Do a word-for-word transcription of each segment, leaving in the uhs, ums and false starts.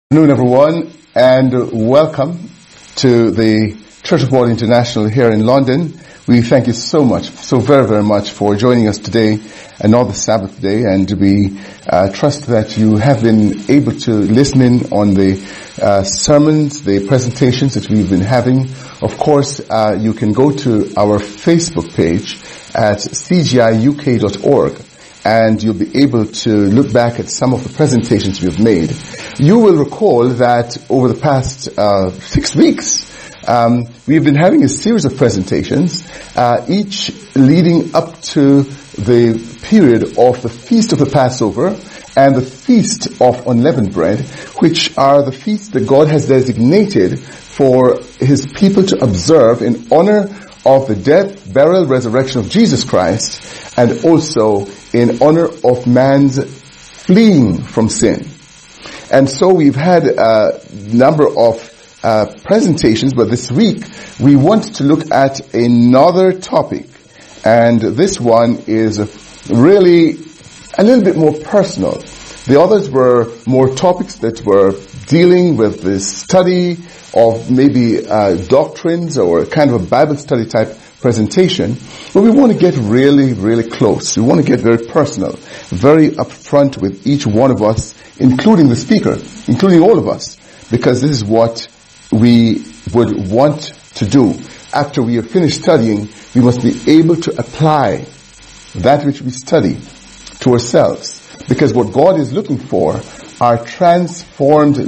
Good afternoon, everyone, and welcome to the Church of God International here in London. We thank you so much, so very, very much for joining us today, another Sabbath day, and we uh, trust that you have been able to listen in on the uh, sermons, the presentations that we've been having. Of course, uh, you can go to our Facebook page at c g i u k dot org. And you'll be able to look back at some of the presentations we've made. You will recall that over the past uh, six weeks, um, we've been having a series of presentations, uh, each leading up to the period of the Feast of the Passover and the Feast of Unleavened Bread, which are the feasts that God has designated for His people to observe in honor of the death, burial, resurrection of Jesus Christ, and also in honor of man's fleeing from sin. And so we've had a number of uh, presentations, but this week we want to look at another topic. And this one is really a little bit more personal. The others were more topics that were dealing with the study of maybe uh, doctrines or kind of a Bible study type presentation, but we want to get really, really close. We want to get very personal, very upfront with each one of us, including the speaker, including all of us, because this is what we would want to do. After we have finished studying, we must be able to apply that which we study to ourselves, because what God is looking for are transformed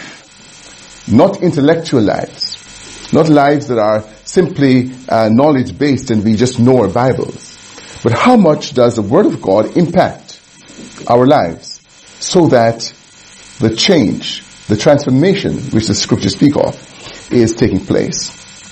life, not intellectual lives, not lives that are simply uh, knowledge-based and we just know our Bibles. But how much does the Word of God impact our lives so that the change, the transformation which the Scriptures speak of is taking place?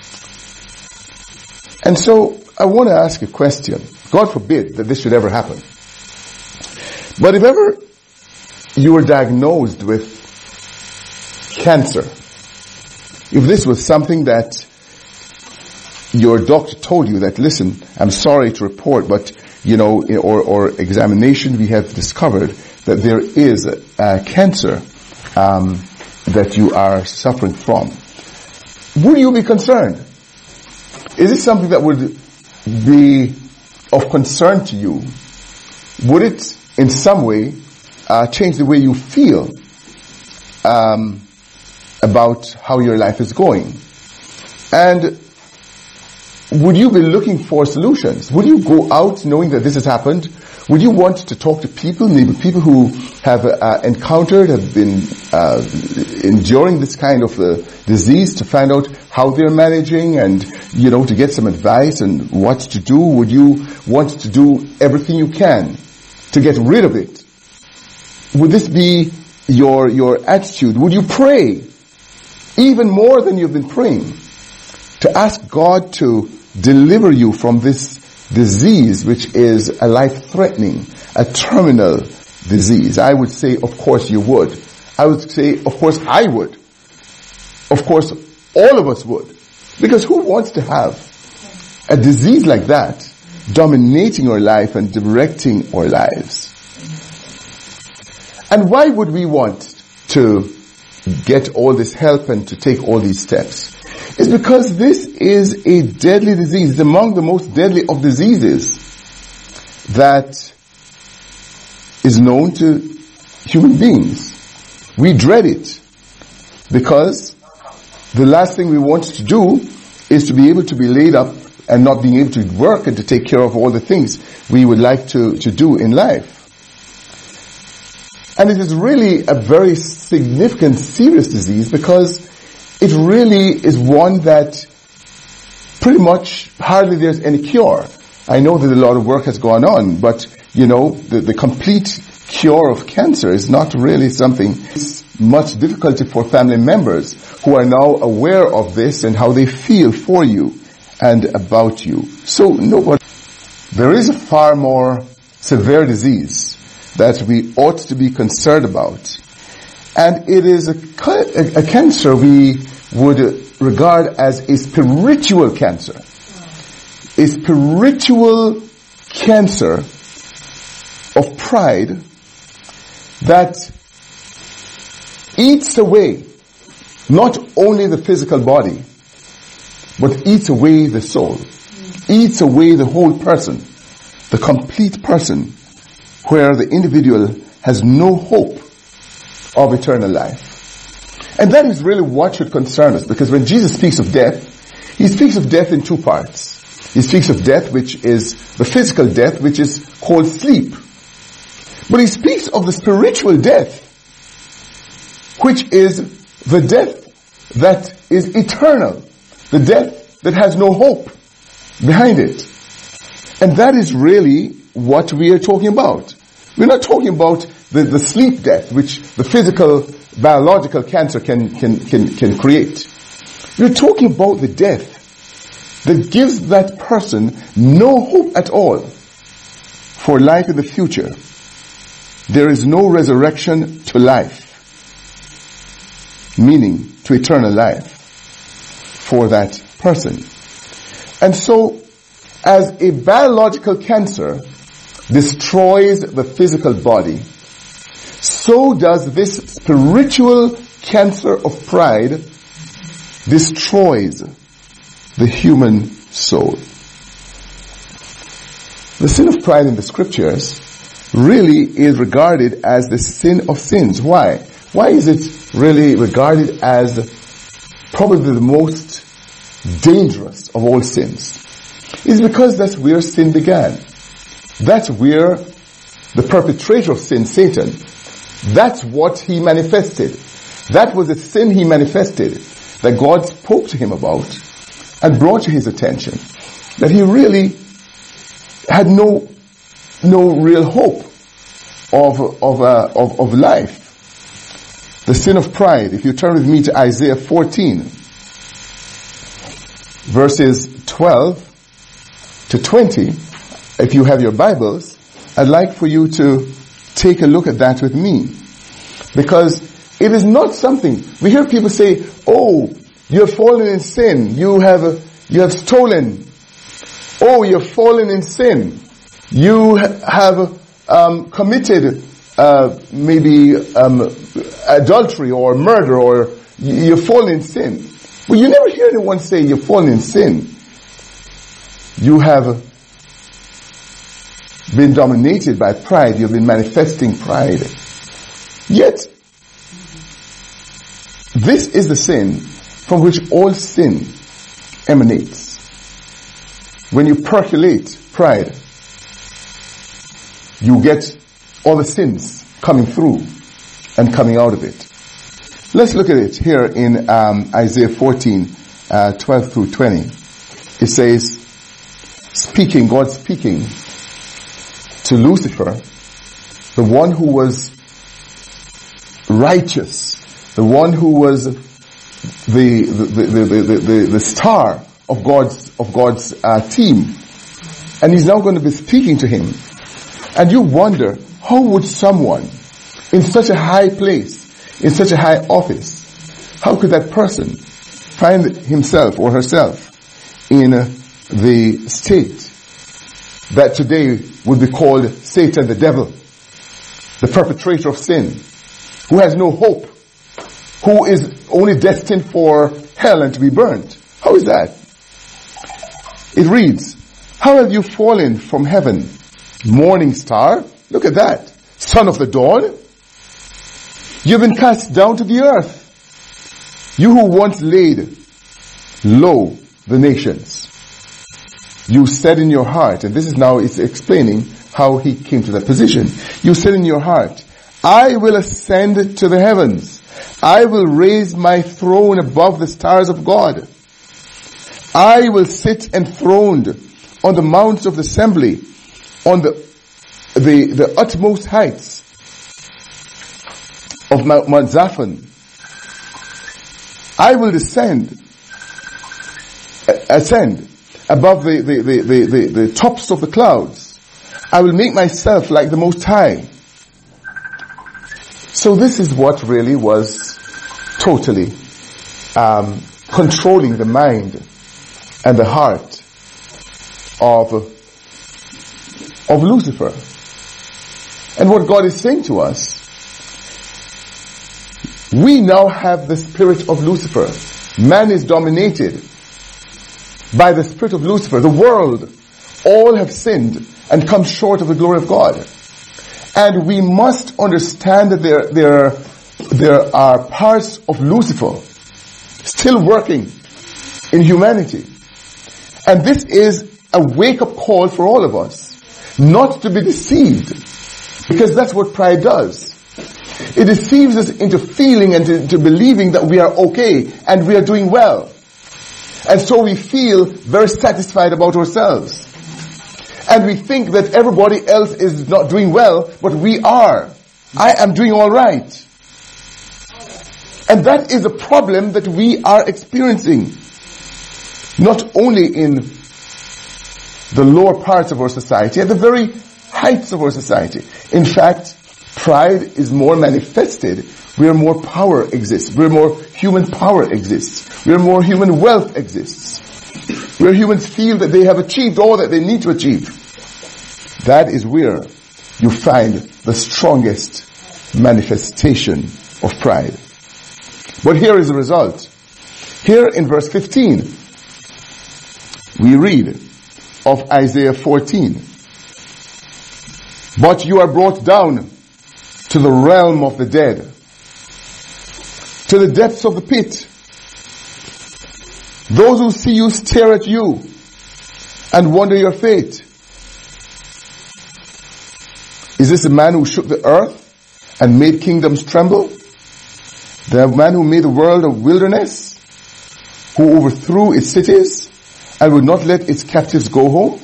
And so I want to ask a question. God forbid that this should ever happen. But if ever you were diagnosed with cancer, if this was something that your doctor told you that, listen, I'm sorry to report, but, you know, or, or examination, we have discovered that there is a, a cancer um, that you are suffering from, would you be concerned? Is it something that would be of concern to you? Would it in some way uh, change the way you feel um, about how your life is going? And would you be looking for solutions? Would you go out knowing that this has happened? Would you want to talk to people, maybe people who have uh, encountered, have been uh, enduring this kind of uh, disease, to find out how they're managing and, you know, to get some advice and what to do? Would you want to do everything you can to get rid of it? Would this be your, your attitude? Would you pray even more than you've been praying to ask God to deliver you from this disease, which is a life-threatening, a terminal disease? I would say, of course you would. I would say, of course I would. Of course all of us would. Because who wants to have a disease like that dominating our life and directing our lives? And why would we want to get all this help and to take all these steps? It's because this is a deadly disease. It's among the most deadly of diseases that is known to human beings. We dread it because the last thing we want to do is to be able to be laid up and not being able to work and to take care of all the things we would like to, to do in life. And it is really a very significant, serious disease because it really is one that pretty much hardly there's any cure. I know that a lot of work has gone on, but, you know, the, the complete cure of cancer is not really something. It's much difficulty for family members who are now aware of this and how they feel for you and about you. So nobody, there is a far more severe disease that we ought to be concerned about. And it is a, a, a cancer we would regard as a spiritual cancer. A spiritual cancer of pride that eats away not only the physical body, but eats away the soul, eats away the whole person, the complete person, where the individual has no hope of eternal life. And that is really what should concern us, because when Jesus speaks of death, he speaks of death in two parts. He speaks of death, which is the physical death, which is called sleep. But he speaks of the spiritual death, which is the death that is eternal, the death that has no hope behind it. And that is really what we are talking about. We're not talking about the, the sleep death, which the physical, biological cancer can, can, can, can create. We're talking about the death that gives that person no hope at all for life in the future. There is no resurrection to life, meaning to eternal life for that person. And so, as a biological cancer destroys the physical body, so does this spiritual cancer of pride destroys the human soul. The sin of pride in the scriptures really is regarded as the sin of sins. Why? Why is it really regarded as probably the most dangerous of all sins? It's because that's where sin began. That's where the perpetrator of sin, Satan, that's what he manifested. That was the sin he manifested that God spoke to him about and brought to his attention. That he really had no, no real hope of, of, uh, of, of life. The sin of pride. If you turn with me to Isaiah fourteen, verses twelve to twenty, if you have your Bibles, I'd like for you to take a look at that with me. Because it is not something, we hear people say, oh, you have fallen in sin, you have, you have stolen, oh, you have fallen in sin, you have um, committed uh, maybe um, adultery or murder, or you've fallen in sin. Well, you never hear anyone say you've fallen in sin. You have been dominated by pride. You've been manifesting pride. Yet, this is the sin from which all sin emanates. When you percolate pride, you get all the sins coming through and coming out of it. Let's look at it here in um, Isaiah fourteen, uh, twelve through twenty. It says, speaking, God speaking to Lucifer, the one who was righteous, the one who was the the the the, the, the, the star of God's of God's uh, team, and he's now going to be speaking to him. And you wonder, how would someone in such a high place, in such a high office, how could that person find himself or herself in uh, the state that today would be called Satan, the devil, the perpetrator of sin, who has no hope, who is only destined for hell and to be burnt? How is that? It reads, how have you fallen from heaven, morning star? Look at that. Son of the dawn. You've been cast down to the earth. You who once laid low the nations. You said in your heart, and this is now it's explaining how he came to that position. You said in your heart, I will ascend to the heavens. I will raise my throne above the stars of God. I will sit enthroned on the mounts of the assembly, on the the, the utmost heights of Mount, Mount Zaphon. I will descend, ascend above the, the, the, the, the, the tops of the clouds. I will make myself like the Most High. So this is what really was totally um, controlling the mind and the heart of, of Lucifer. And what God is saying to us, We now have the spirit of Lucifer. Man is dominated by the spirit of Lucifer. The world, all have sinned and come short of the glory of God. And we must understand that there, there, there are parts of Lucifer still working in humanity. And this is a wake-up call for all of us, not to be deceived, because that's what pride does. It deceives us into feeling and into believing that we are okay and we are doing well. And so we feel very satisfied about ourselves. And we think that everybody else is not doing well, but we are. I am doing all right. And that is a problem that we are experiencing. Not only in the lower parts of our society, at the very heights of our society. In fact, pride is more manifested where more power exists, where more human power exists, where more human wealth exists, where humans feel that they have achieved all that they need to achieve. That is where you find the strongest manifestation of pride. But here is the result. Here in verse fifteen, we read of Isaiah fourteen. But you are brought down to the realm of the dead, to the depths of the pit. Those who see you stare at you and wonder your fate. Is this the man who shook the earth and made kingdoms tremble? The man who made the world a wilderness, who overthrew its cities and would not let its captives go home?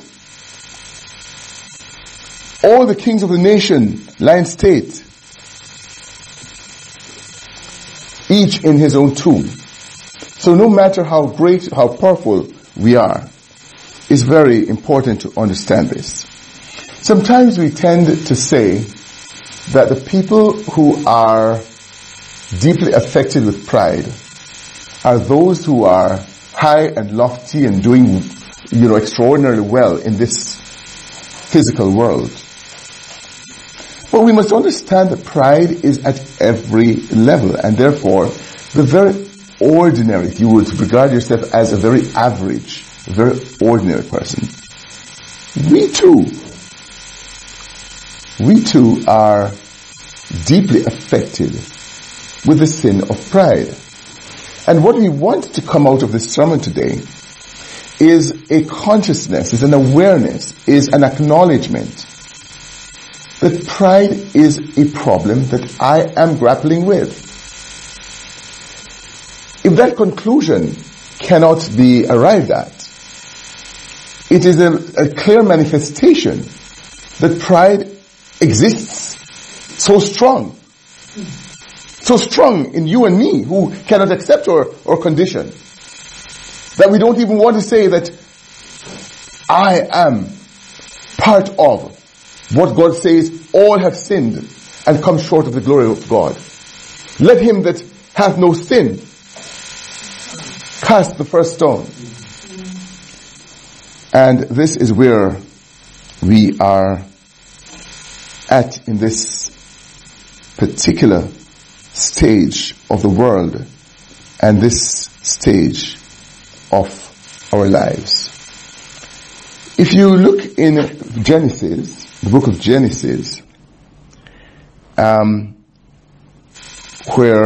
All the kings of the nation lie in state, each in his own tomb. So no matter how great, how powerful we are, it's very important to understand this. Sometimes we tend to say that the people who are deeply affected with pride are those who are high and lofty and doing, you know, extraordinarily well in this physical world. But we must understand that pride is at every level, and therefore the very ordinary, if you would regard yourself as a very average, a very ordinary person, we too, we too are deeply affected with the sin of pride. And what we want to come out of this sermon today is a consciousness, is an awareness, is an acknowledgement that pride is a problem that I am grappling with. If that conclusion cannot be arrived at, it is a, a clear manifestation that pride exists so strong, so strong in you and me who cannot accept our, our condition, that we don't even want to say that I am part of what God says, all have sinned and come short of the glory of God. Let him that hath no sin cast the first stone. And this is where we are at in this particular stage of the world and this stage of our lives. If you look in Genesis, the book of Genesis, um, where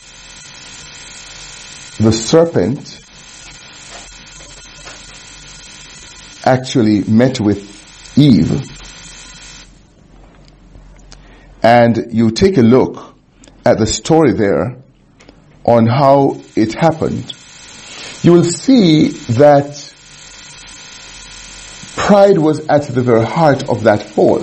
the serpent actually met with Eve, and you take a look at the story there on how it happened, you will see that pride was at the very heart of that fall.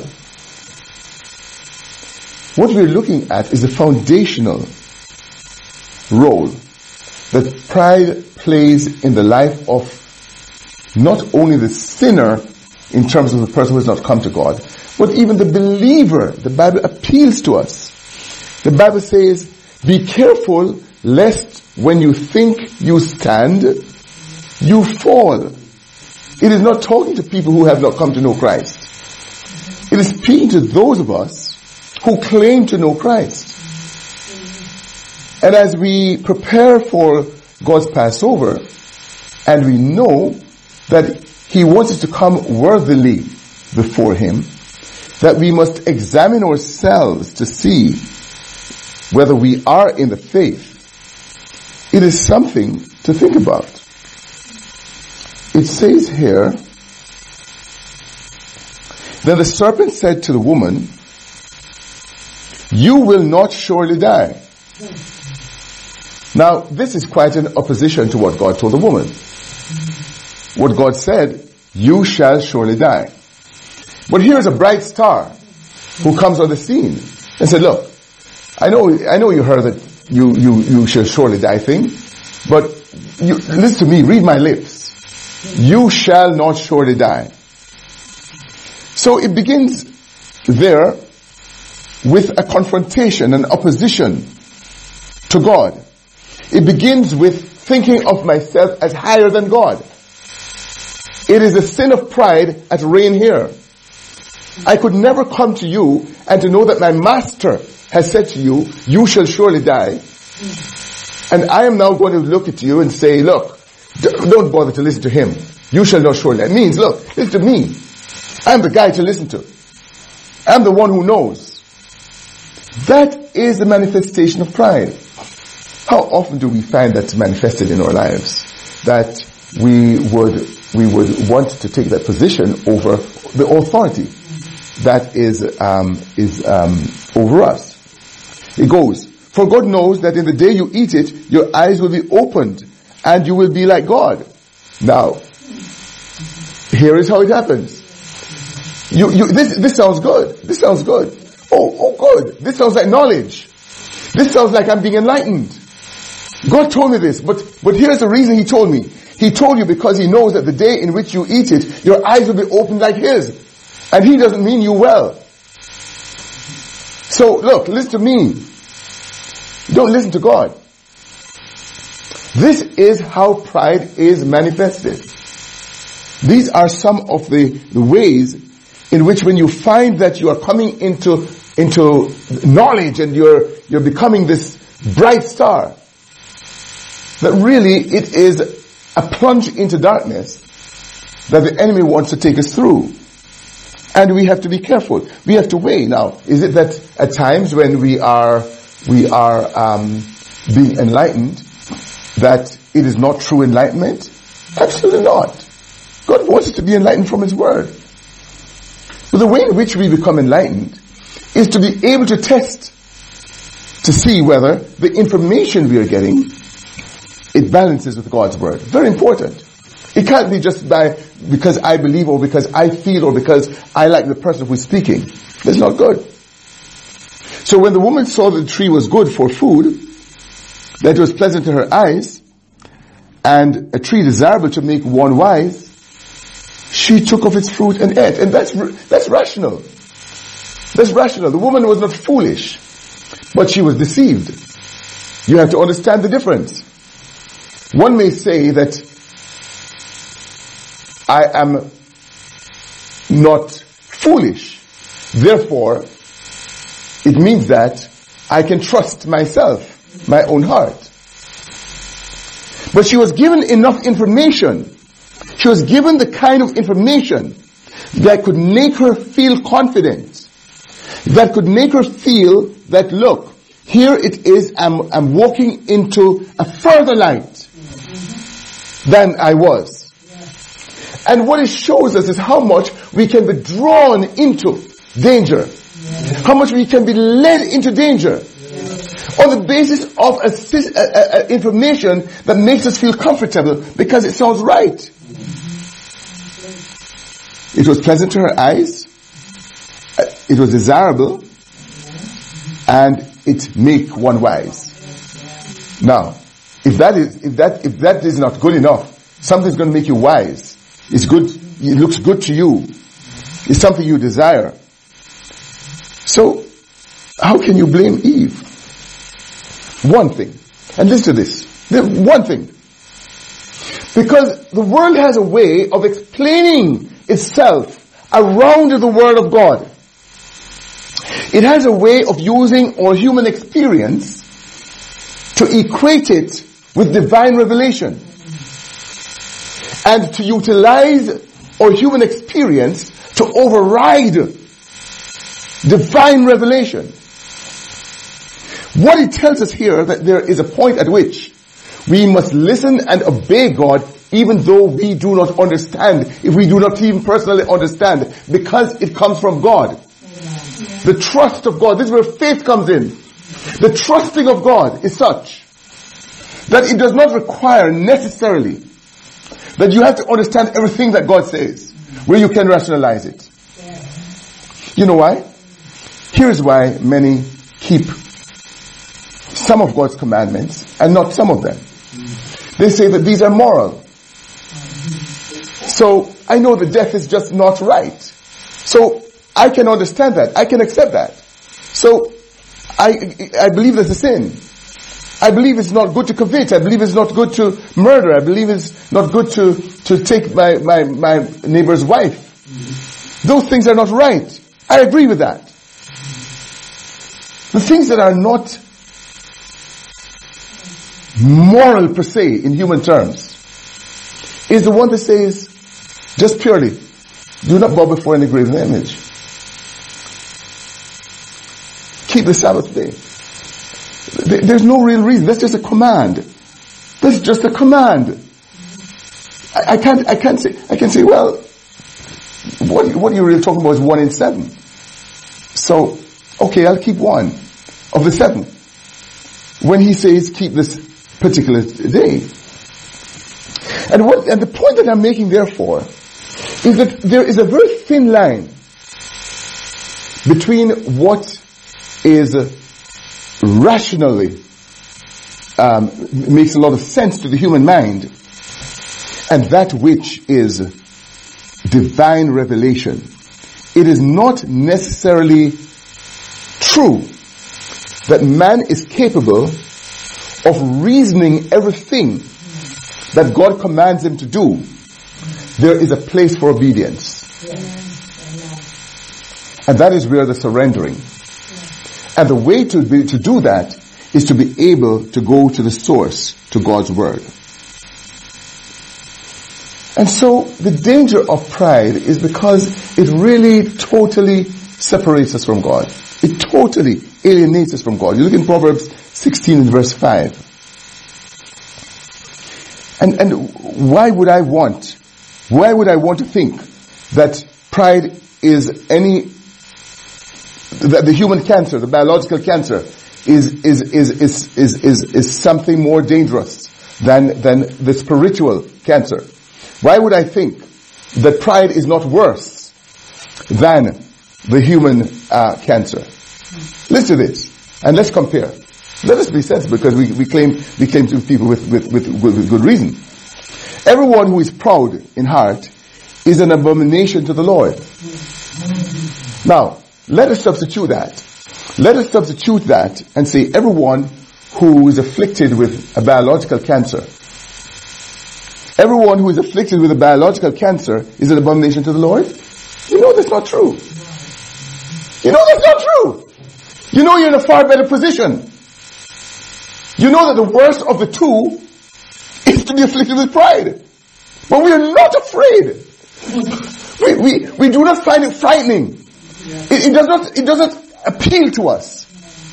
What we're looking at is the foundational role that pride plays in the life of not only the sinner in terms of the person who has not come to God, but even the believer. The Bible appeals to us. The Bible says, be careful lest when you think you stand, you fall. It is not talking to people who have not come to know Christ. It is speaking to those of us who claim to know Christ. And as we prepare for God's Passover, and we know that He wants us to come worthily before Him, that we must examine ourselves to see whether we are in the faith, it is something to think about. It says here, then the serpent said to the woman, you will not surely die. Now, this is quite an opposition to what God told the woman. What God said, you shall surely die. But here is a bright star who comes on the scene and said, look, I know, I know you heard that you, you, you shall surely die thing, but you, listen to me, read my lips. You shall not surely die. So it begins there with a confrontation, an opposition to God. It begins with thinking of myself as higher than God. It is a sin of pride at reign here. I could never come to you and to know that my master has said to you, you shall surely die. And I am now going to look at you and say, look, don't bother to listen to him. You shall not surely die. It means, look, listen to me. I'm the guy to listen to. I'm the one who knows. That is the manifestation of pride. How often do we find that manifested in our lives? That we would, we would want to take that position over the authority that is, um, is, um, over us. It goes, for God knows that in the day you eat it, your eyes will be opened and you will be like God. Now, here is how it happens. You, you, this, this sounds good. This sounds good. Oh, oh good. This sounds like knowledge. This sounds like I'm being enlightened. God told me this, but, but here's the reason He told me. He told you because He knows that the day in which you eat it, your eyes will be opened like His. And He doesn't mean you well. So look, listen to me. Don't listen to God. This is how pride is manifested. These are some of the, the ways in which when you find that you are coming into, into knowledge and you're, you're becoming this bright star, that really it is a plunge into darkness that the enemy wants to take us through. And we have to be careful. We have to weigh. Now, is it that at times when we are, we are, um, being enlightened, that it is not true enlightenment? Absolutely not. God wants us to be enlightened from His Word. But the way in which we become enlightened is to be able to test, to see whether the information we are getting, it balances with God's Word. Very important. It can't be just by, because I believe or because I feel or because I like the person who is speaking. That's not good. So when the woman saw that the tree was good for food, that it was pleasant to her eyes, and a tree desirable to make one wise, she took of its fruit and ate. And that's, that's rational. That's rational. The woman was not foolish, but she was deceived. You have to understand the difference. One may say that I am not foolish. Therefore, it means that I can trust myself, my own heart. But she was given enough information. She was given the kind of information that could make her feel confident. That could make her feel that, look, here it is, I'm, I'm walking into a further light than I was. And what it shows us is how much we can be drawn into danger. How much we can be led into danger. On the basis of a, a, a, information that makes us feel comfortable because it sounds right. It was pleasant to her eyes. It was desirable. And it make one wise. Now, if that is, if that, if that is not good enough, something's going to make you wise. It's good, it looks good to you. It's something you desire. So, how can you blame Eve? One thing. And listen to this. One thing. Because the world has a way of explaining itself around the Word of God. It has a way of using our human experience to equate it with divine revelation and to utilize our human experience to override divine revelation. What it tells us here, that there is a point at which we must listen and obey God even though we do not understand, if we do not even personally understand, because it comes from God. The trust of God, this is where faith comes in. The trusting of God is such that it does not require necessarily that you have to understand everything that God says, where you can rationalize it. You know why? Here's why many keep some of God's commandments and not some of them. They say that these are moral. So I know that death is just not right. So I can understand that. I can accept that. So I I believe there's a sin. I believe it's not good to covet. I believe it's not good to murder. I believe it's not good to, to take my, my, my neighbor's wife. Those things are not right. I agree with that. The things that are not moral per se in human terms is the one that says just purely, do not bow before any graven image. Keep the Sabbath day. There's no real reason. That's just a command. That's just a command. I, I can't, I can't say, I can say, well, what, what you're really talking about is one in seven. So, okay, I'll keep one of the seven. When he says keep this particular day. And what, and the point that I'm making therefore is that there is a very thin line between what is rationally um, makes a lot of sense to the human mind and that which is divine revelation. It is not necessarily true that man is capable of reasoning everything that God commands him to do. There is a place for obedience. And that is where the surrendering. And the way to be, to do that is to be able to go to the source, to God's word. And so the danger of pride is because it really totally separates us from God. It totally alienates us from God. You look in Proverbs sixteen and verse five. And, and why would I want, why would I want to think that pride is any, that the human cancer, the biological cancer, is, is, is, is, is, is, is something more dangerous than, than the spiritual cancer? Why would I think that pride is not worse than the human uh, cancer? Listen to this, and let's compare. Let us be sensible, because we, we claim we claim to people with, with, with, with good reason. Everyone who is proud in heart is an abomination to the Lord. Now, let us substitute that. Let us substitute that and say everyone who is afflicted with a biological cancer, everyone who is afflicted with a biological cancer is an abomination to the Lord. You know that's not true. You know that's not true. You know you're in a far better position. You know that the worst of the two is to be afflicted with pride. But we are not afraid. We, we, we do not find it frightening. It, it does not, it does not appeal to us.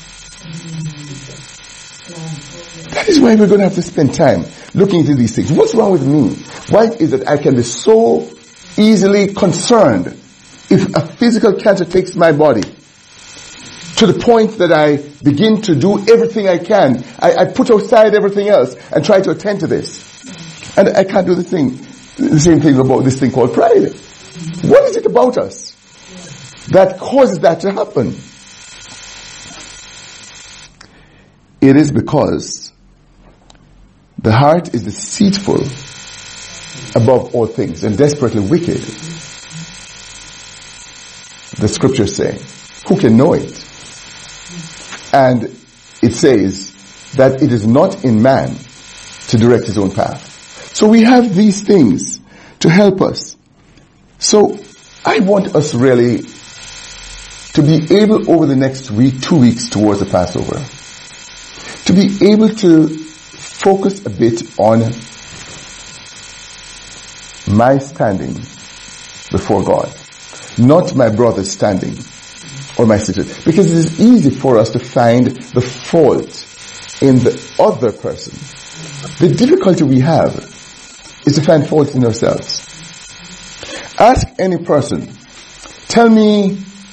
That is why we're going to have to spend time looking into these things. What's wrong with me? Why is it I can be so easily concerned if a physical cancer takes my body to the point that I begin to do everything I can. I, I put aside everything else and try to attend to this. And I can't do the thing, the same thing about this thing called pride. What is it about us that causes that to happen? It is because the heart is deceitful above all things and desperately wicked. The scriptures say, who can know it? And it says that it is not in man to direct his own path. So we have these things to help us. So I want us really to be able over the next week, two weeks towards the Passover, to be able to focus a bit on my standing before God, not my brother's standing or my sister. Because it is easy for us to find the fault in the other person. The difficulty we have is to find fault in ourselves. Ask any person, tell me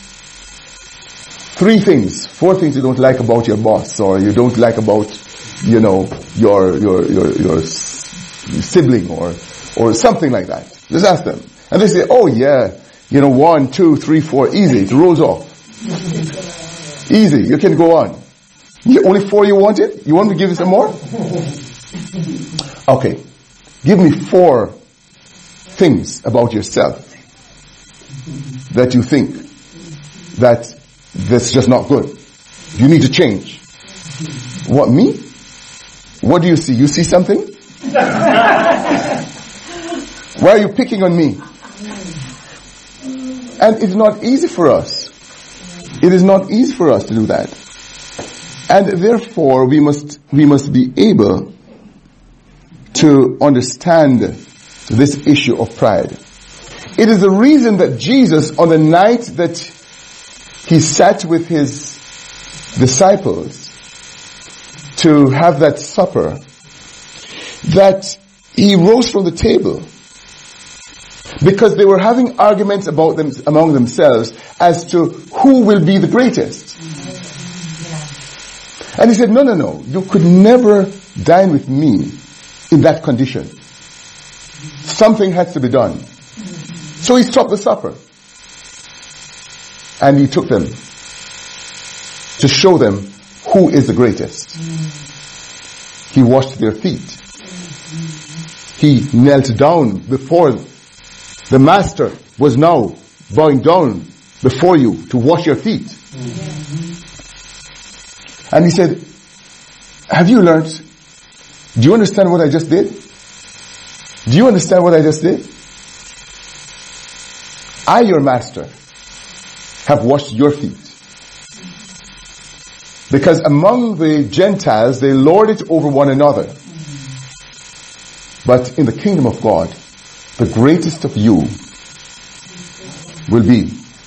three things, four things you don't like about your boss, or you don't like about, you know, your your your your sibling, or or something like that. Just ask them, and they say, "Oh yeah, you know, one, two, three, four, easy. It rolls off, easy. You can go on. You, only four you wanted? You want me to give you some more? Okay, give me four things about yourself that you think that that's just not good. You need to change. What, me? What do you see? You see something? Why are you picking on me? And it's not easy for us. It is not easy for us to do that. And therefore we must, we must be able to understand this issue of pride. It is the reason that Jesus, on the night that he sat with his disciples to have that supper, that he rose from the table because they were having arguments about them among themselves as to who will be the greatest. And he said, no, no, no, you could never dine with me in that condition. Something has to be done. So he stopped the supper. And he took them to show them who is the greatest. He washed their feet. He knelt down before the master was now bowing down before you to wash your feet. And he said, have you learned? Do you understand what I just did? Do you understand what I just did? I, your master, have washed your feet. Because among the Gentiles, they lord it over one another. But in the kingdom of God, the greatest of you will be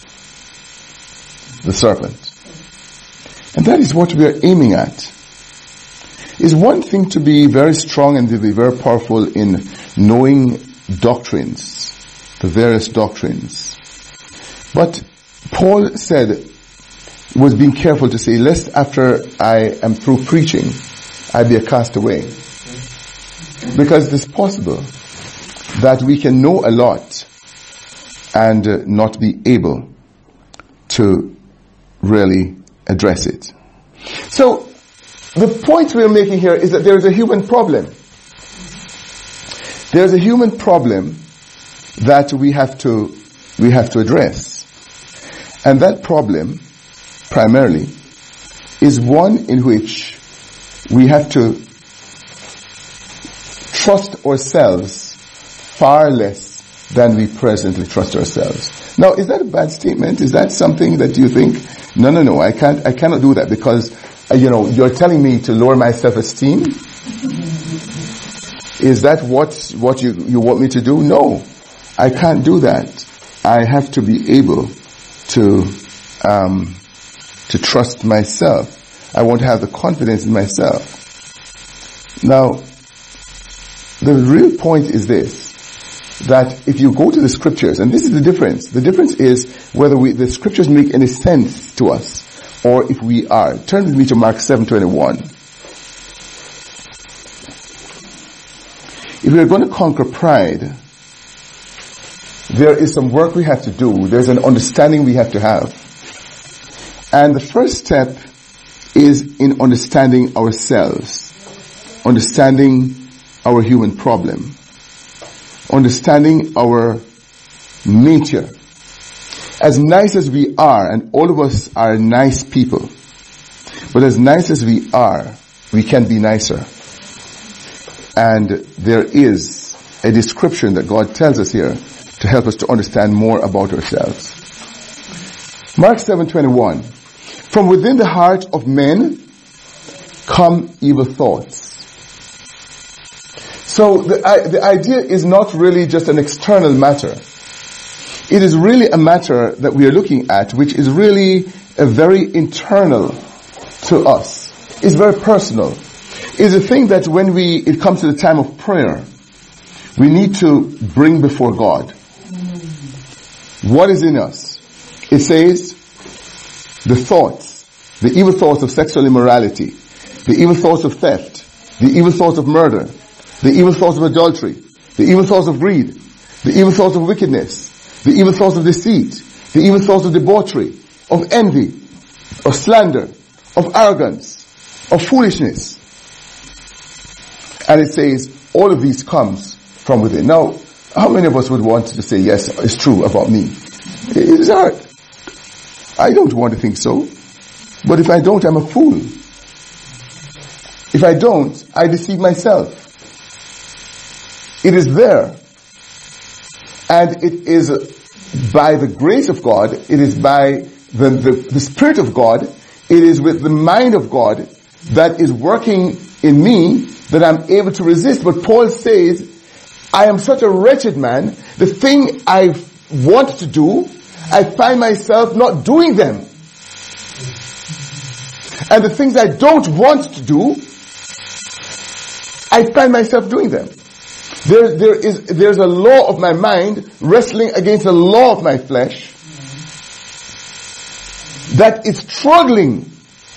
the serpent. And that is what we are aiming at. It's one thing to be very strong and to be very powerful in knowing doctrines, the various doctrines. But Paul said, was being careful to say, lest after I am through preaching, I be a castaway. Because it is possible that we can know a lot and uh, not be able to really address it. So, the point we're making here is that there is a human problem. There is a human problem that we have to, we have to address. And that problem, primarily, is one in which we have to trust ourselves far less than we presently trust ourselves. Now, is that a bad statement? Is that something that you think, no, no, no, I can't, I cannot do that because, uh, you know, you're telling me to lower my self-esteem? Is that what, what you, you want me to do? No, I can't do that. I have to be able to, um, to trust myself. I want to have the confidence in myself. Now, the real point is this, that if you go to the scriptures, and this is the difference, the difference is whether we, the scriptures make any sense to us, or if we are. Turn with me to Mark seven twenty-one. If we are going to conquer pride, there is some work we have to do. There's an understanding we have to have. And the first step is in understanding ourselves, understanding our human problem, understanding our nature. As nice as we are, and all of us are nice people, but as nice as we are, we can be nicer. And there is a description that God tells us here to help us to understand more about ourselves. Mark seven twenty-one. From within the heart of men come evil thoughts. So the, I, the idea is not really just an external matter. It is really a matter that we are looking at, which is really a very internal to us. It's very personal. It's a thing that when we, it comes to the time of prayer, we need to bring before God. What is in us? It says, the thoughts, the evil thoughts of sexual immorality, the evil thoughts of theft, the evil thoughts of murder, the evil thoughts of adultery, the evil thoughts of greed, the evil thoughts of wickedness, the evil thoughts of deceit, the evil thoughts of debauchery, of envy, of slander, of arrogance, of foolishness. And it says, all of these comes from within. Now, how many of us would want to say, yes, it's true about me? It is hard. I don't want to think so. But if I don't, I'm a fool. If I don't, I deceive myself. It is there. And it is by the grace of God, it is by the, the, the Spirit of God, it is with the mind of God that is working in me that I'm able to resist. But Paul says, I am such a wretched man, the thing I want to do, I find myself not doing them. And the things I don't want to do, I find myself doing them. There, there is, there's a law of my mind wrestling against the law of my flesh that is struggling.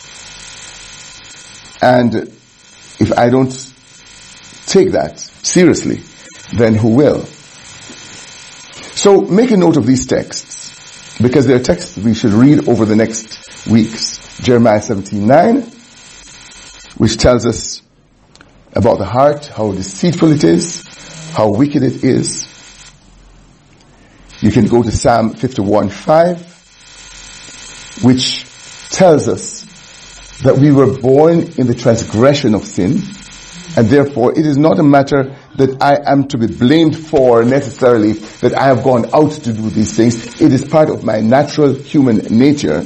And if I don't take that seriously, then who will? So make a note of these texts, because they are texts we should read over the next weeks. Jeremiah seventeen nine, which tells us about the heart, how deceitful it is, how wicked it is. You can go to Psalm fifty-one five, which tells us that we were born in the transgression of sin, and therefore it is not a matter that I am to be blamed for necessarily that I have gone out to do these things. It is part of my natural human nature.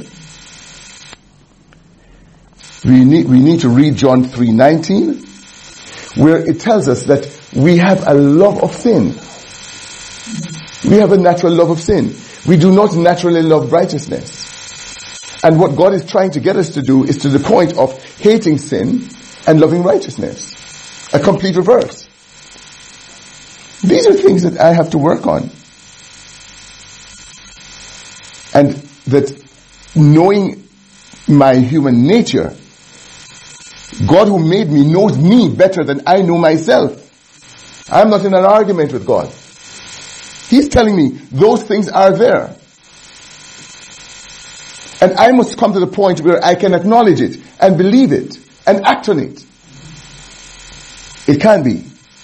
We need, we need to read John three nineteen, where it tells us that we have a love of sin. We have a natural love of sin. We do not naturally love righteousness. And what God is trying to get us to do is to the point of hating sin and loving righteousness. A complete reverse. These are things that I have to work on. And that knowing my human nature, God who made me knows me better than I know myself. I'm not in an argument with God. He's telling me those things are there. And I must come to the point where I can acknowledge it and believe it and act on it. It can be.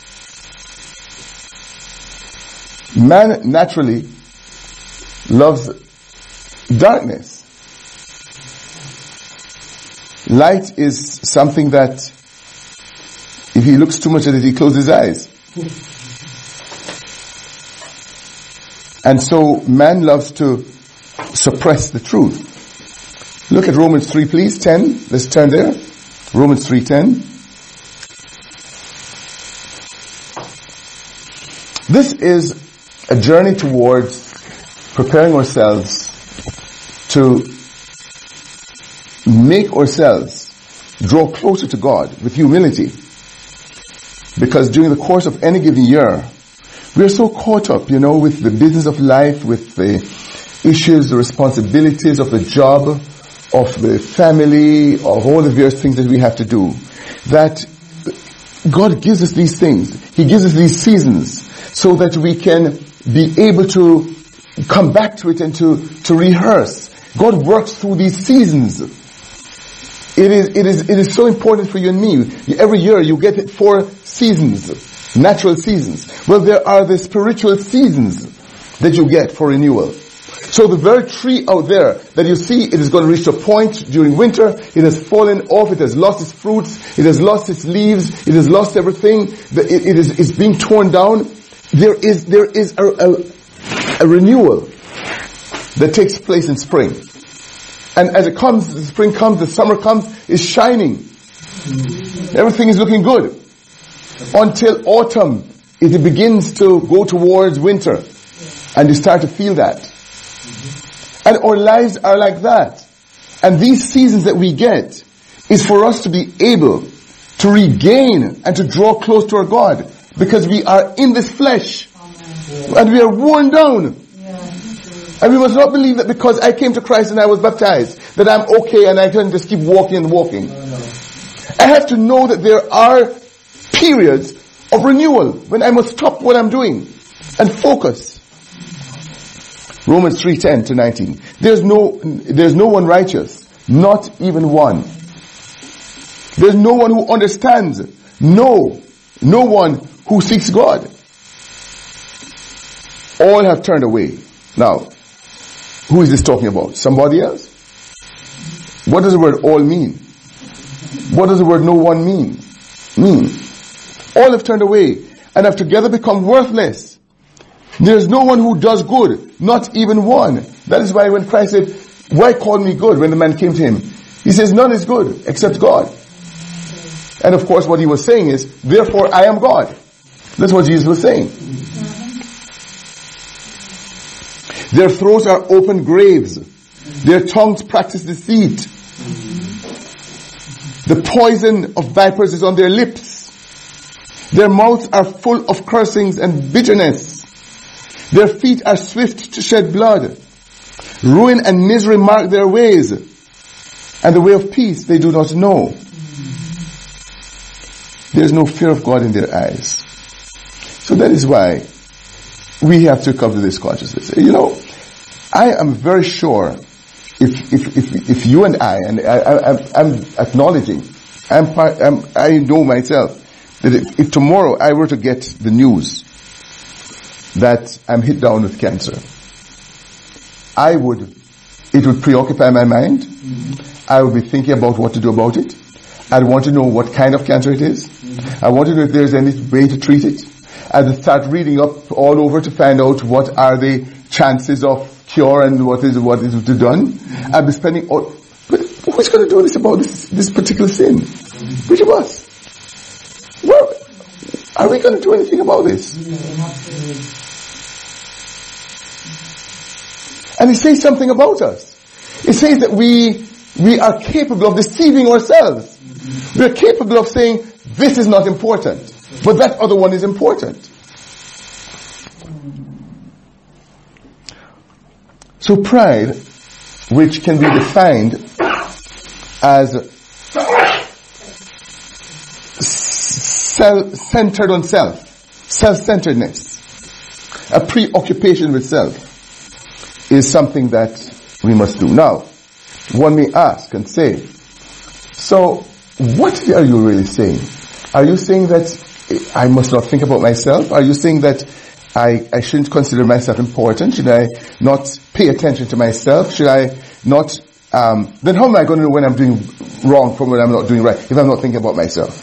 Man naturally loves darkness. Light is something that if he looks too much at it, he closes his eyes. And so man loves to suppress the truth. Look at Romans three, please, ten. Let's turn there. Romans three ten. This is a journey towards preparing ourselves to make ourselves draw closer to God with humility. Because during the course of any given year, we are so caught up, you know, with the business of life, with the issues, the responsibilities of the job, of the family, of all the various things that we have to do, that God gives us these things. He gives us these seasons so that we can be able to come back to it and to, to rehearse. God works through these seasons. It is, it is, it is so important for you and me. Every year you get four seasons, natural seasons. Well, there are the spiritual seasons that you get for renewal. So the very tree out there that you see, it is going to reach a point during winter. It has fallen off. It has lost its fruits. It has lost its leaves. It has lost everything. It, it is it's being torn down. There is there is a, a, a renewal that takes place in spring. And as it comes, the spring comes, the summer comes, it's shining. Everything is looking good. Until autumn, it begins to go towards winter. And you start to feel that. And our lives are like that. And these seasons that we get is for us to be able to regain and to draw close to our God. Because we are in this flesh. And we are worn down. And we must not believe that because I came to Christ and I was baptized, that I'm okay and I can just keep walking and walking. I have to know that there are periods of renewal when I must stop what I'm doing and focus. Romans three ten to nineteen. There's no, there's no one righteous, not even one. There's no one who understands. No, no one who seeks God. All have turned away. Now, who is this talking about? Somebody else? What does the word all mean? What does the word no one mean? Mean. All have turned away and have together become worthless. There is no one who does good, not even one. That is why when Christ said, why call me good? When the man came to him, he says, none is good except God. And of course what he was saying is, therefore I am God. That's what Jesus was saying. Their throats are open graves. Their tongues practice deceit. The poison of vipers is on their lips. Their mouths are full of cursings and bitterness. Their feet are swift to shed blood. Ruin and misery mark their ways. And the way of peace they do not know. There is no fear of God in their eyes. So that is why we have to come to this consciousness. You know, I am very sure if if if, if you and I, and I, I, I'm acknowledging, I'm, part, I'm I know myself that if, if tomorrow I were to get the news that I'm hit down with cancer, I would, it would preoccupy my mind. Mm-hmm. I would be thinking about what to do about it. I'd want to know what kind of cancer it is. Mm-hmm. I want to know if there's any way to treat it. I'd start reading up all over to find out what are the chances of cure and what is what is to be done. Mm-hmm. I'd be spending all, but who's going to do this about this, this particular sin? Mm-hmm. Which of us? Well, are we going to do anything about this? Mm-hmm. And it says something about us. It says that we we are capable of deceiving ourselves. Mm-hmm. We are capable of saying, this is not important, but that other one is important. So pride, which can be defined as self-centered on self, self-centeredness, a preoccupation with self, is something that we must do. Now, one may ask and say, so what are you really saying? Are you saying that I must not think about myself? Are you saying that I, I shouldn't consider myself important? Should I not pay attention to myself? Should I not, um, then how am I going to know when I'm doing wrong from when I'm not doing right if I'm not thinking about myself?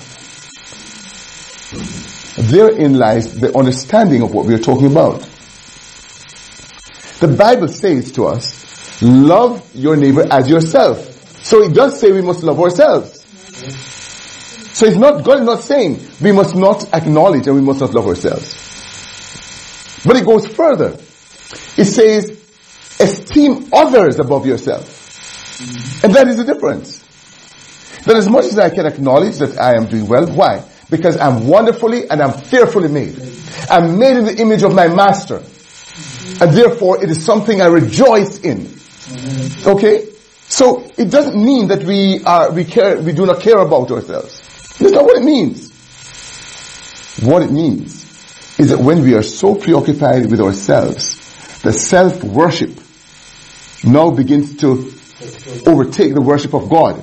Therein lies the understanding of what we are talking about. The Bible says to us, love your neighbor as yourself. So it does say we must love ourselves. So it's not, God is not saying we must not acknowledge and we must not love ourselves. But it goes further. It says, esteem others above yourself. And that is the difference. That as much as I can acknowledge that I am doing well, why? Because I'm wonderfully and I'm fearfully made. I'm made in the image of my master. And therefore it is something I rejoice in. Okay? So it doesn't mean that we are, we care, we do not care about ourselves. That's not what it means. What it means is that when we are so preoccupied with ourselves, the self-worship now begins to overtake the worship of God.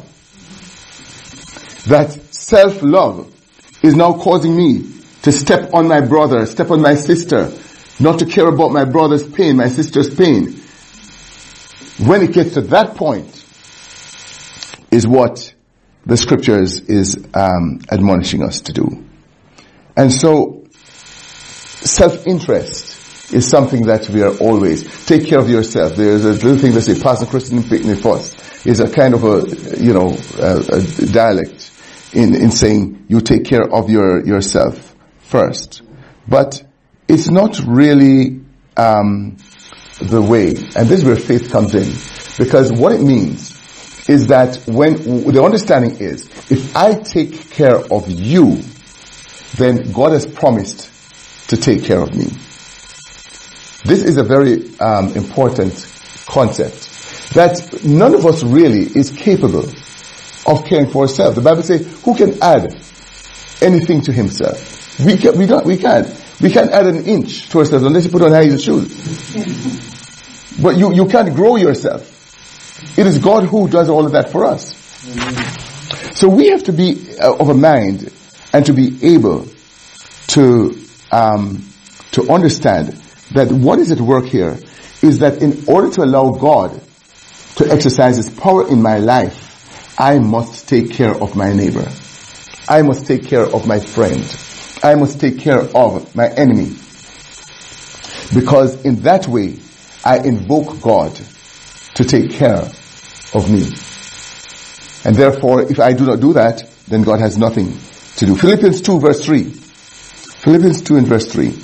That self-love is now causing me to step on my brother, step on my sister, not to care about my brother's pain, my sister's pain. When it gets to that point, is what the scriptures is um, admonishing us to do. And so, self-interest is something that we are always, take care of yourself. There's a little thing that say, Pastor Christian Pickney first, is a kind of a, you know, a, a dialect in, in saying you take care of your, yourself first. But it's not really, um, the way. And this is where faith comes in. Because what it means is that when, the understanding is, if I take care of you, then God has promised to take care of me. This is a very um, important concept. That none of us really is capable of caring for ourselves. The Bible says, who can add anything to himself? We can, we don't, we can't. We can't add an inch to ourselves unless you put on high heels shoes. But you, you can't grow yourself. It is God who does all of that for us. So we have to be of a mind and to be able to, um, to understand that what is at work here is that in order to allow God to exercise his power in my life, I must take care of my neighbor. I must take care of my friend. I must take care of my enemy. Because in that way, I invoke God to take care of me. And therefore, if I do not do that, then God has nothing to do. Philippians two verse three. Philippians two and verse three.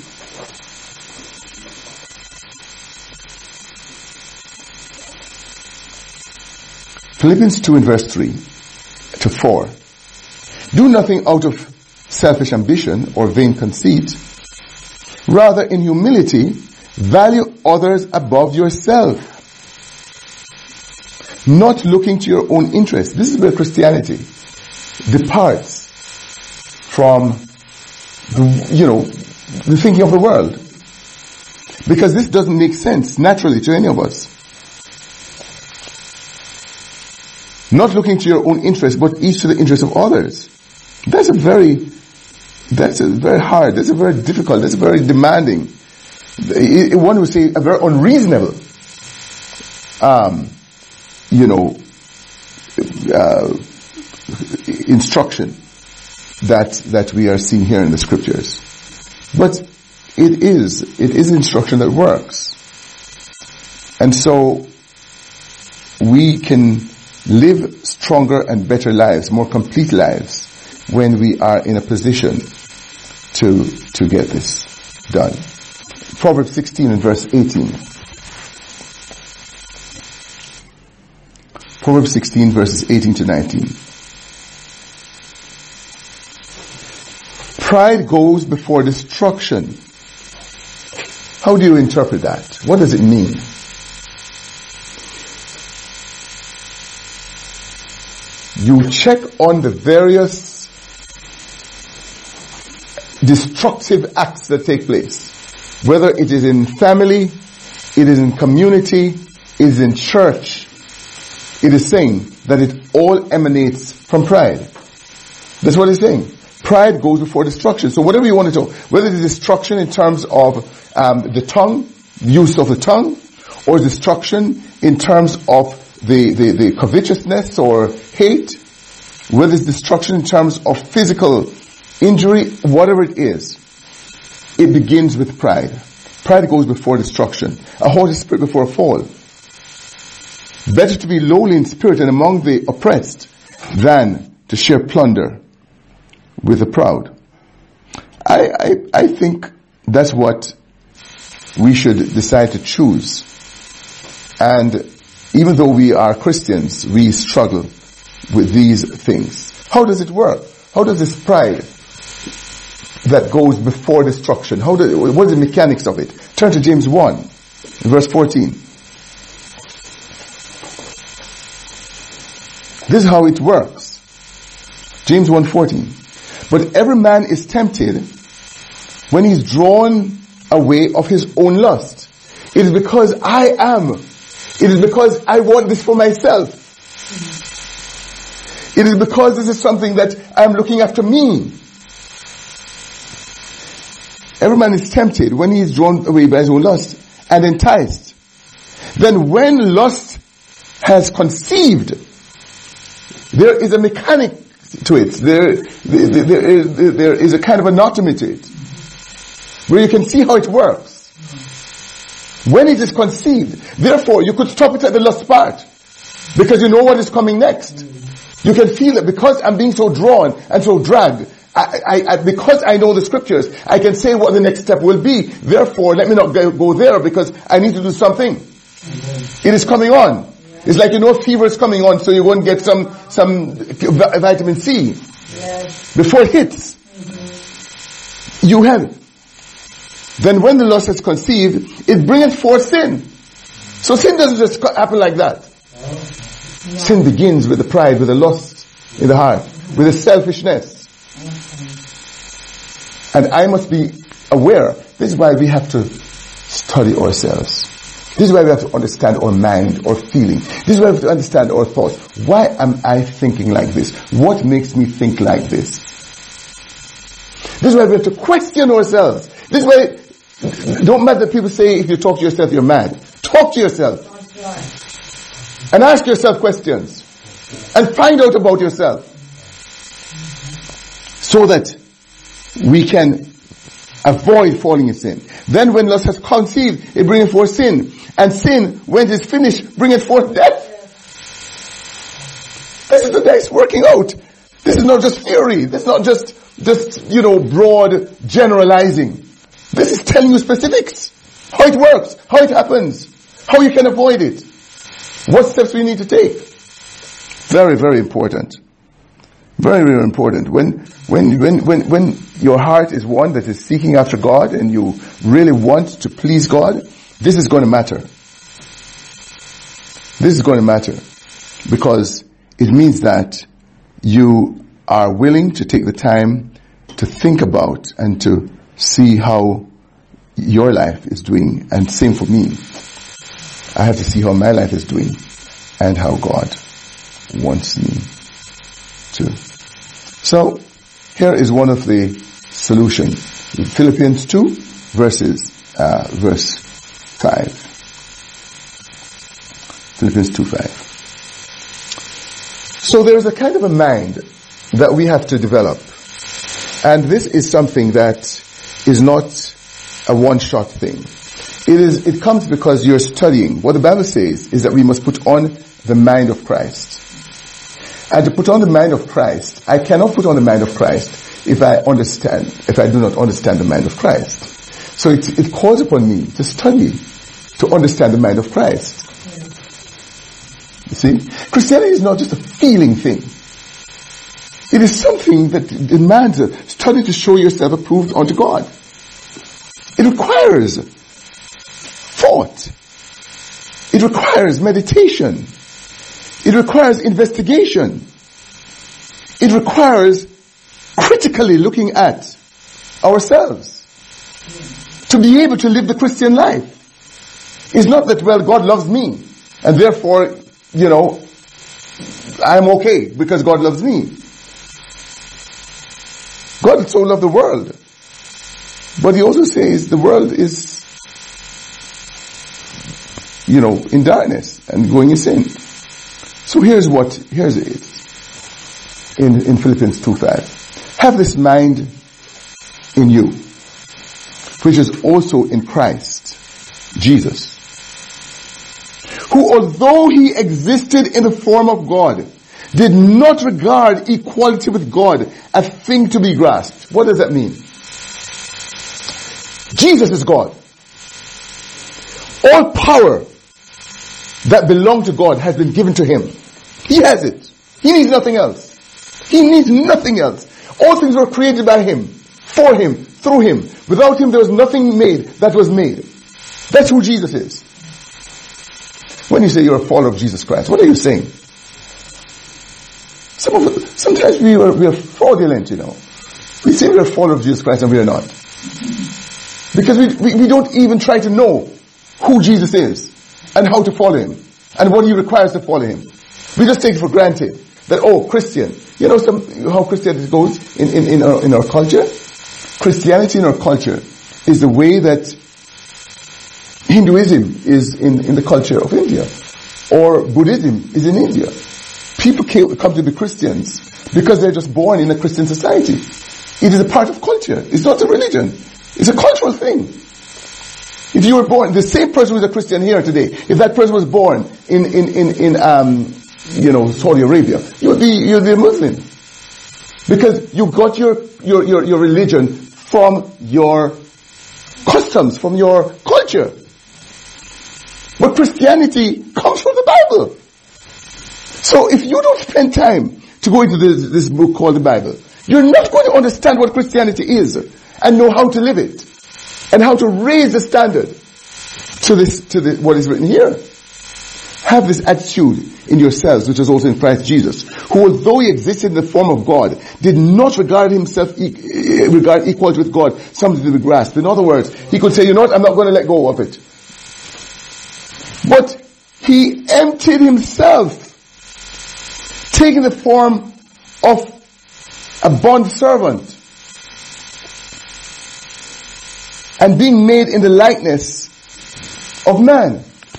Philippians two and verse three to four. Do nothing out of selfish ambition or vain conceit. Rather, in humility, value others above yourself, not looking to your own interest. This is where Christianity departs from the, you know, the thinking of the world. Because this doesn't make sense naturally to any of us. Not looking to your own interest, but each to the interest of others. That's a very, that's a very hard, that's a very difficult, that's a very demanding, one would say a very unreasonable, um, you know, uh, instruction that, that we are seeing here in the scriptures. But it is, it is instruction that works. And so, we can live stronger and better lives, more complete lives, when we are in a position to, to get this done. Proverbs sixteen and verse eighteen. Proverbs sixteen verses eighteen to nineteen. Pride goes before destruction. How do you interpret that? What does it mean? You check on the various destructive acts that take place. Whether it is in family, it is in community, it is in church. It is saying that it all emanates from pride. That's what it's saying. Pride goes before destruction. So whatever you want to do, whether it is destruction in terms of um, the tongue, use of the tongue, or destruction in terms of the, the, the covetousness or hate, whether it's destruction in terms of physical injury, whatever it is, it begins with pride. Pride goes before destruction. A haughty spirit before a fall. Better to be lowly in spirit and among the oppressed than to share plunder with the proud. I, I, I think that's what we should decide to choose. And even though we are Christians, we struggle with these things. How does it work? How does this pride that goes before destruction, how do, what is the mechanics of it? Turn to James one, verse fourteen. This is how it works. James one fourteen. But every man is tempted when he's drawn away of his own lust. It is because I am. It is because I want this for myself. It is because this is something that I'm looking after me. Every man is tempted when he is drawn away by his own lust and enticed. Then when lust has conceived, there is a mechanic to it. There, there, there, is, there is a kind of anatomy to it, where you can see how it works. When it is conceived, therefore you could stop it at the lust part, because you know what is coming next. You can feel it because I'm being so drawn and so dragged. I, I, I, because I know the scriptures, I can say what the next step will be. Therefore, let me not go, go there because I need to do something. Mm-hmm. It is coming on. Yeah. It's like, you know, fever is coming on, so you go and get some, some vitamin C. Yes. Before it hits. Mm-hmm. You have it. Then when the lust is conceived, it bringeth forth sin. So sin doesn't just happen like that. No. Sin begins with the pride, with the lust in the heart, with the selfishness. And I must be aware. This is why we have to study ourselves. This is why we have to understand our mind, our feeling. This is why we have to understand our thoughts. Why am I thinking like this? What makes me think like this? This is why we have to question ourselves. This is why, don't matter that people say if you talk to yourself, you're mad. Talk to yourself. And ask yourself questions. And find out about yourself. So that we can avoid falling in sin. Then when lust has conceived, it bringeth forth sin. And sin, when it is finished, bringeth forth death. This is the next working out. This is not just theory. This is not just, just, you know, broad generalizing. This is telling you specifics. How it works, how it happens, how you can avoid it. What steps we need to take. Very, very important. Very, very important. When, when, when, when, when your heart is one that is seeking after God and you really want to please God, this is going to matter. This is going to matter because it means that you are willing to take the time to think about and to see how your life is doing, and same for me. I have to see how my life is doing and how God wants me to. So, here is one of the solutions. Philippians two, verses, uh, verse five. Philippians two, five. So there's a kind of a mind that we have to develop. And this is something that is not a one-shot thing. It is, it comes because you're studying. What the Bible says is that we must put on the mind of Christ. And to put on the mind of Christ, I cannot put on the mind of Christ if I understand, if I do not understand the mind of Christ. So it, it calls upon me to study, to understand the mind of Christ. You see? Christianity is not just a feeling thing. It is something that demands a study to show yourself approved unto God. It requires thought. It requires meditation. It requires investigation. It requires critically looking at ourselves to be able to live the Christian life. It's not that, well, God loves me and therefore, you know, I'm okay because God loves me. God so loved the world. But he also says the world is, you know, in darkness and going in sin. So here's what, here's it. In, in Philippians two five. Have this mind in you, which is also in Christ Jesus, who although he existed in the form of God, did not regard equality with God a thing to be grasped. What does that mean? Jesus is God. All power that belongs to God has been given to him. He has it. He needs nothing else. He needs nothing else. All things were created by him, for him, through him. Without him there was nothing made that was made. That's who Jesus is. When you say you're a follower of Jesus Christ, what are you saying? Some of us, sometimes we are, we are fraudulent, you know. We say we're a follower of Jesus Christ and we are not. Because we, we, we don't even try to know who Jesus is and how to follow him and what he requires to follow him. We just take it for granted that, oh, Christian. You know some, how Christianity goes in, in, in, our, in our culture? Christianity in our culture is the way that Hinduism is in, in the culture of India, or Buddhism is in India. People come to be Christians because they're just born in a Christian society. It is a part of culture. It's not a religion. It's a cultural thing. If you were born, the same person who is a Christian here today, if that person was born in, in, in, in, um, you know, Saudi Arabia. You'll be, you'll be a Muslim. Because you got your, your, your, your religion from your customs, from your culture. But Christianity comes from the Bible. So if you don't spend time to go into this, this book called the Bible, you're not going to understand what Christianity is and know how to live it and how to raise the standard to this, to the, what is written here. Have this attitude in yourselves, which is also in Christ Jesus, who although he existed in the form of God, did not regard himself, e- regard equal with God, something to be grasped. In other words, he could say, you know what, I'm not going to let go of it. But he emptied himself, taking the form of a bond servant, and being made in the likeness of man.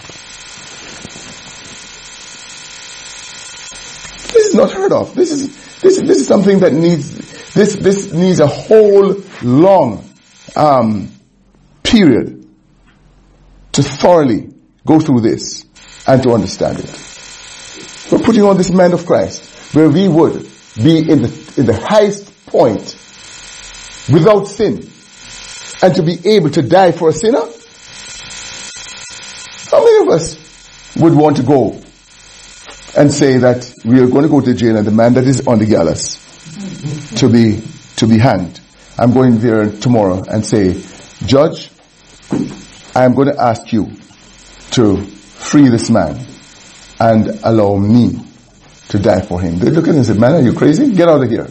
This is not heard of. This is this, this is something that needs this this needs a whole long um, period to thoroughly go through this and to understand it. We're putting on this man of Christ, where we would be in the in the highest point without sin, and to be able to die for a sinner. How many of us would want to go and say that we are going to go to jail and the man that is on the gallows to be to be hanged? I'm going there tomorrow and say, Judge, I'm going to ask you to free this man and allow me to die for him. They look at him and say, man, are you crazy? Get out of here.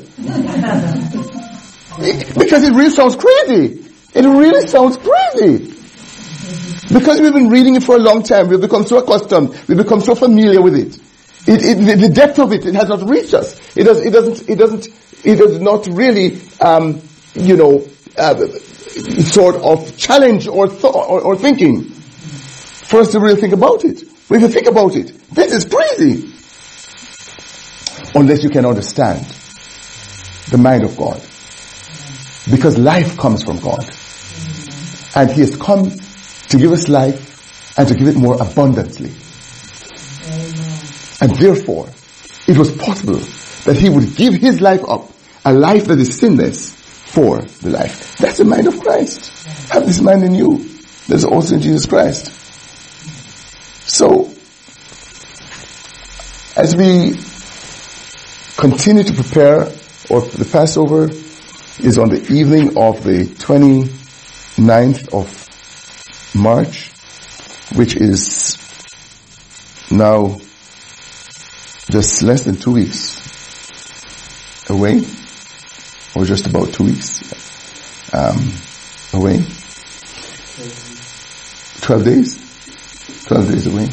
Because it really sounds crazy. It really sounds crazy. Because we've been reading it for a long time, we've become so accustomed, we've become so familiar with it. It, it the depth of it, it has not reached us. It does, it doesn't, it doesn't, it does not really, um, you know, uh, sort of challenge or thought or, or thinking for us to really think about it. But if you think about it, this is crazy. Unless you can understand the mind of God. Because life comes from God. And he has come to give us life and to give it more abundantly. And therefore, it was possible that he would give his life up, a life that is sinless, for the life. That's the mind of Christ. Have this mind in you. That's also in Jesus Christ. So, as we continue to prepare, or the Passover is on the evening of the twenty-ninth of March, which is now just less than two weeks away, or just about two weeks um, away. Twelve days? Twelve days away.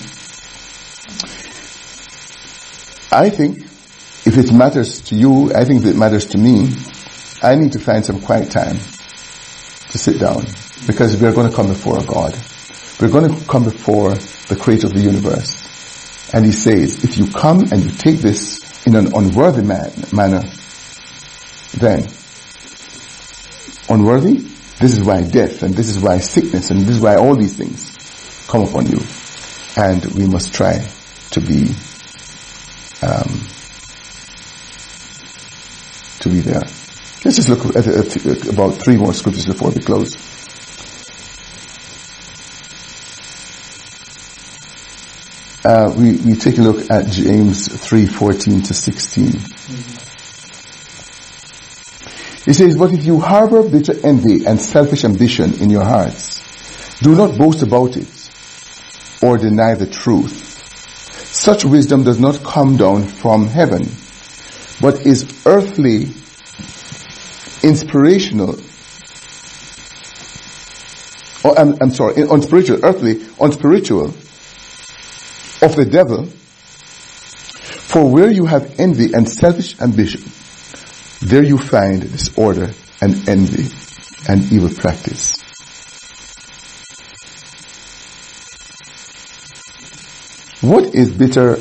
I think, if it matters to you, I think if it matters to me, I need to find some quiet time to sit down, because we're going to come before God. We're going to come before the Creator of the universe. And he says, if you come and you take this in an unworthy man, manner, then unworthy, this is why death, and this is why sickness, and this is why all these things come upon you. And we must try to be um, to be there. Let's just look at, at, at about three more scriptures before we close. Uh, we, we take a look at James three fourteen to sixteen. He says, but if you harbor bitter envy and selfish ambition in your hearts, do not boast about it or deny the truth. Such wisdom does not come down from heaven, but is earthly, inspirational, or I'm, I'm sorry, unspiritual, earthly, unspiritual, of the devil. For where you have envy and selfish ambition, there you find disorder and envy and evil practice. What is bitter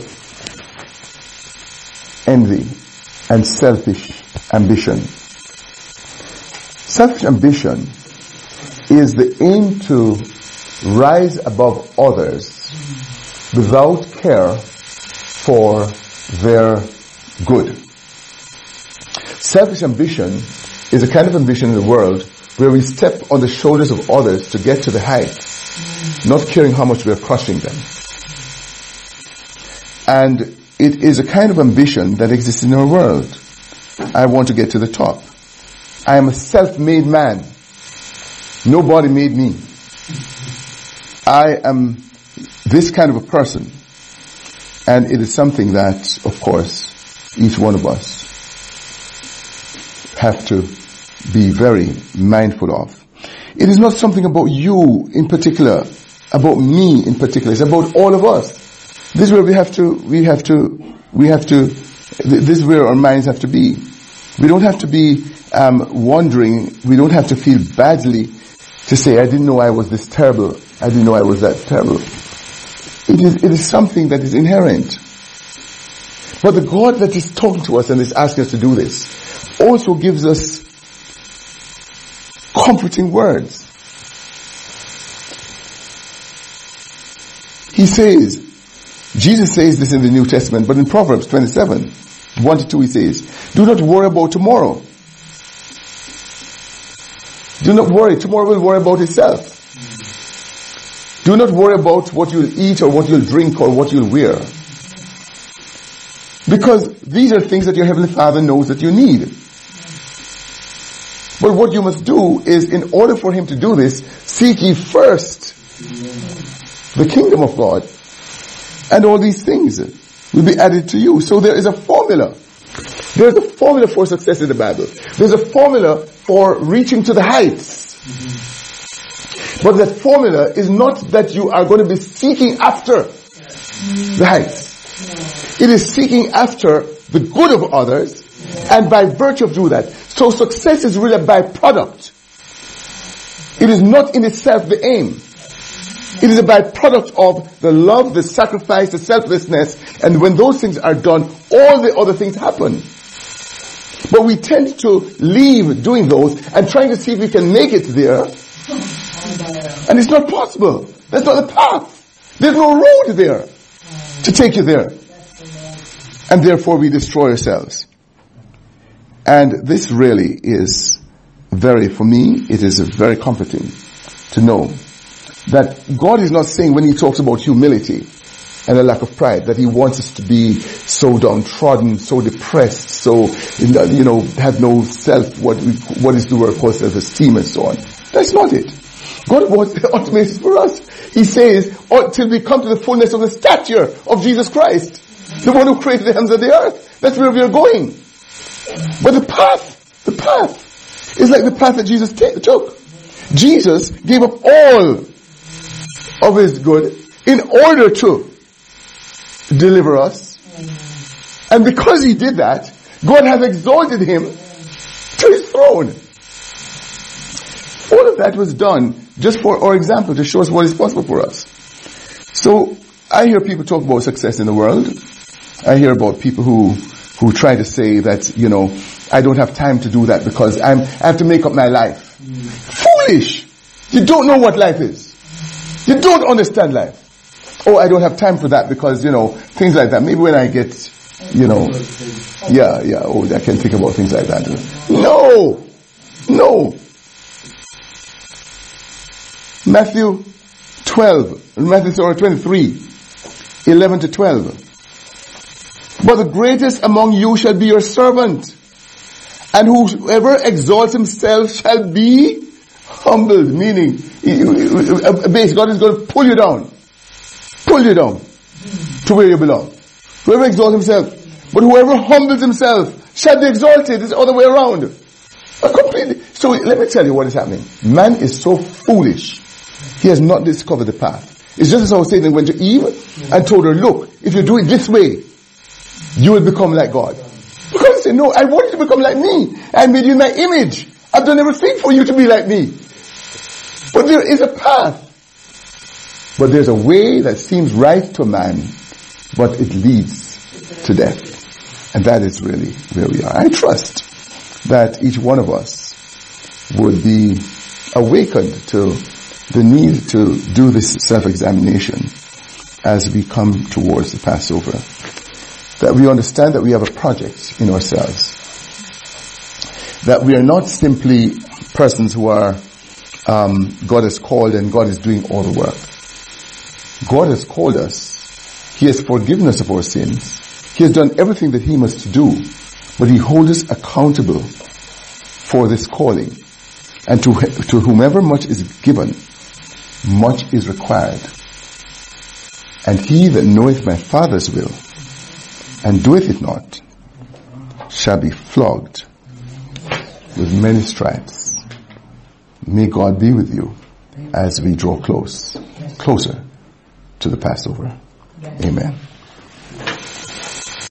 envy and selfish ambition? Selfish ambition is the aim to rise above others without care for their good. Selfish ambition is a kind of ambition in the world where we step on the shoulders of others to get to the height, not caring how much we are crushing them. And it is a kind of ambition that exists in our world. I want to get to the top. I am a self-made man. Nobody made me. I am this kind of a person. And it is something that, of course, each one of us have to be very mindful of. It is not something about you in particular, about me in particular. It's about all of us. This is where we have to, we have to, we have to, this is where our minds have to be. We don't have to be um, wondering, we don't have to feel badly to say, I didn't know I was this terrible, I didn't know I was that terrible. It is, it is something that is inherent. But the God that is talking to us and is asking us to do this also gives us comforting words. He says, Jesus says this in the New Testament, but in Proverbs twenty-seven, one to two he says, do not worry about tomorrow. Do not worry. Tomorrow will worry about itself. Do not worry about what you'll eat or what you'll drink or what you'll wear. Because these are things that your Heavenly Father knows that you need. But what you must do is, in order for Him to do this, seek ye first the kingdom of God, and all these things will be added to you. So there is a formula. There's a formula for success in the Bible. There's a formula for reaching to the heights. But that formula is not that you are going to be seeking after the heights. It is seeking after the good of others, and by virtue of doing that. So success is really a byproduct. It is not in itself the aim. It is a byproduct of the love, the sacrifice, the selflessness, and when those things are done, all the other things happen. But we tend to leave doing those and trying to see if we can make it there. And it's not possible. That's not the path. There's no road there to take you there. And therefore we destroy ourselves. And this really is very, for me, it is very comforting to know that God is not saying, when He talks about humility and a lack of pride, that He wants us to be so downtrodden, so depressed, so, you know, have no self, what we, what is the word called self-esteem and so on. That's not it. God wants the ultimate for us. He says, until we come to the fullness of the stature of Jesus Christ, the one who created the heavens and the earth. That's where we are going. But the path, the path is like the path that Jesus t- took. Jesus gave up all of His good in order to deliver us. And because He did that, God has exalted Him to His throne. All of that was done just for our example, to show us what is possible for us. So I hear people talk about success in the world. I hear about people who who try to say that, you know, I don't have time to do that because I'm, I have to make up my life. Mm. Foolish! You don't know what life is. You don't understand life. Oh, I don't have time for that because, you know, things like that. Maybe when I get, you know, yeah, yeah, oh, I can think about things like that. No! No! Matthew twelve, Matthew twenty-three, eleven to twelve. But the greatest among you shall be your servant, and whoever exalts himself shall be humbled. Meaning, basically, God is going to pull you down. Pull you down to where you belong. Whoever exalts himself. But whoever humbles himself shall be exalted. It's the other way around. Completely. So let me tell you what is happening. Man is so foolish. He has not discovered the path. It's just as how Satan went to Eve and told her, look, if you do it this way, you will become like God. Because he said, no, I want you to become like me. I made you in my image. I've done everything for you to be like me. But there is a path. But there's a way that seems right to man, but it leads to death. And that is really where we are. I trust that each one of us would be awakened to the need to do this self-examination as we come towards the Passover. that we understand that we have a project in ourselves. That we are not simply persons who are, um, God has called and God is doing all the work. God has called us. He has forgiven us of our sins. He has done everything that He must do. But He holds us accountable for this calling. And to, to whomever much is given, much is required. And he that knoweth my Father's will, and doeth it not, shall be flogged with many stripes. May God be with you as we draw close, closer to the Passover. Amen.